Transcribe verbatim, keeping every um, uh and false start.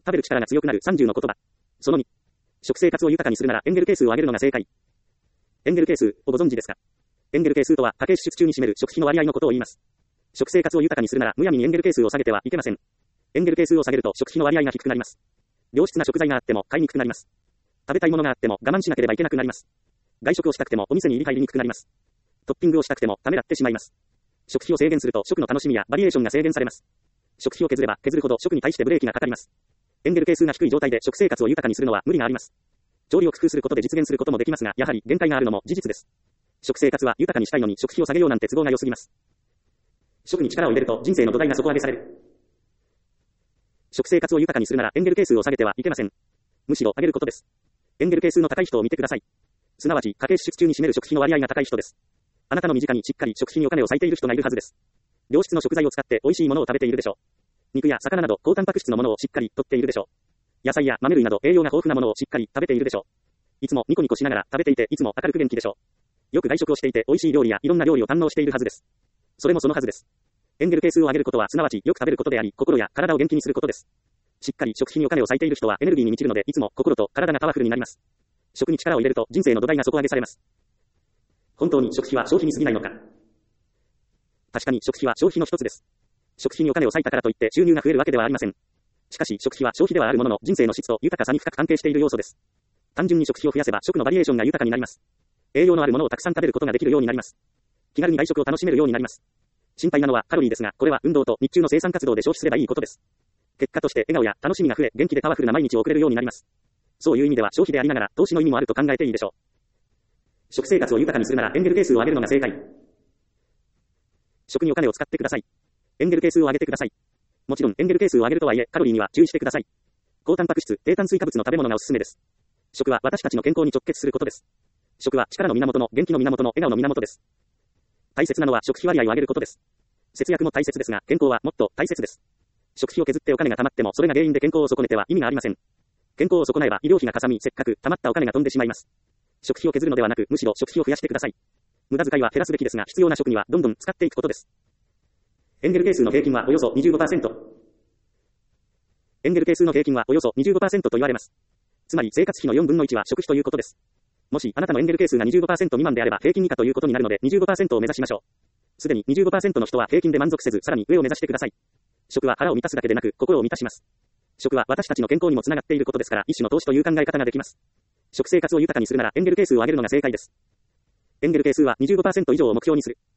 食べる力が強くなるさんじゅうの言葉。そのに。食生活を豊かにするならエンゲル係数を上げるのが正解。エンゲル係数をご存知ですか？エンゲル係数とは家計支出中に占める食費の割合のことを言います。食生活を豊かにするならむやみにエンゲル係数を下げてはいけません。エンゲル係数を下げると食費の割合が低くなります。良質な食材があっても買いにくくなります。食べたいものがあっても我慢しなければいけなくなります。外食をしたくてもお店に入り入りにくくなります。トッピングをしたくてもためらってしまいます。食費を制限すると食の楽しみやバリエーションが制限されます。食費を削れば削るほど食に対してブレーキがかかります。エンゲル係数が低い状態で食生活を豊かにするのは無理があります。調理を工夫することで実現することもできますが、やはり限界があるのも事実です。食生活は豊かにしたいのに食費を下げようなんて都合が良すぎます。食に力を入れると人生の土台が底上げされる。食生活を豊かにするならエンゲル係数を下げてはいけません。むしろ上げることです。エンゲル係数の高い人を見てください。すなわち家計支出中に占める食費の割合が高い人です。あなたの身近にしっかり食費にお金を割いている人がいるはずです。良質の食材を使って美味しいものを食べているでしょう。肉や魚など高タンパク質のものをしっかりとっているでしょう。野菜や豆類など栄養が豊富なものをしっかり食べているでしょう。いつもニコニコしながら食べていていつも明るく元気でしょう。よく外食をしていて美味しい料理やいろんな料理を堪能しているはずです。それもそのはずです。エンゲル係数を上げることはすなわちよく食べることであり、心や体を元気にすることです。しっかり食費にお金を割いている人はエネルギーに満ちるのでいつも心と体がパワフルになります。食に力を入れると人生の土台が底上げされます。本当に食費は消費に過ぎないのか。確かに食費は消費の一つです。食費にお金を割いたからといって収入が増えるわけではありません。しかし食費は消費ではあるものの人生の質と豊かさに深く関係している要素です。単純に食費を増やせば食のバリエーションが豊かになります。栄養のあるものをたくさん食べることができるようになります。気軽に外食を楽しめるようになります。心配なのはカロリーですが、これは運動と日中の生産活動で消費すればいいことです。結果として笑顔や楽しみが増え、元気でパワフルな毎日を送れるようになります。そういう意味では消費でありながら投資の意味もあると考えていいでしょう。食生活を豊かにするならエンゲル係数を上げるのが正解。食にお金を使ってください。エンゲル係数を上げてください。もちろんエンゲル係数を上げるとはいえカロリーには注意してください。高タンパク質、低炭水化物の食べ物がおすすめです。食は私たちの健康に直結することです。食は力の源の元気の源の笑顔の源です。大切なのは食費割合を上げることです。節約も大切ですが健康はもっと大切です。食費を削ってお金が貯まってもそれが原因で健康を損ねては意味がありません。健康を損ねば医療費がかさみせっかく貯まったお金が飛んでしまいます。食費を削るのではなくむしろ食費を増やしてください。無駄遣いは減らすべきですが必要な食にはどんどん使っていくことです。エンゲル係数の平均はおよそ にじゅうごパーセント。エンゲル係数の平均はおよそ にじゅうごパーセント と言われます。つまり生活費のよんぶんのいちは食費ということです。もしあなたのエンゲル係数が にじゅうごパーセント 未満であれば平均以下ということになるので にじゅうごパーセント を目指しましょう。すでに にじゅうごパーセント の人は平均で満足せずさらに上を目指してください。食は腹を満たすだけでなく心を満たします。食は私たちの健康にもつながっていることですから一種の投資という考え方ができます。食生活を豊かにするならエンゲル係数を上げるのが正解です。エンゲル係数は にじゅうごパーセント 以上を目標にする。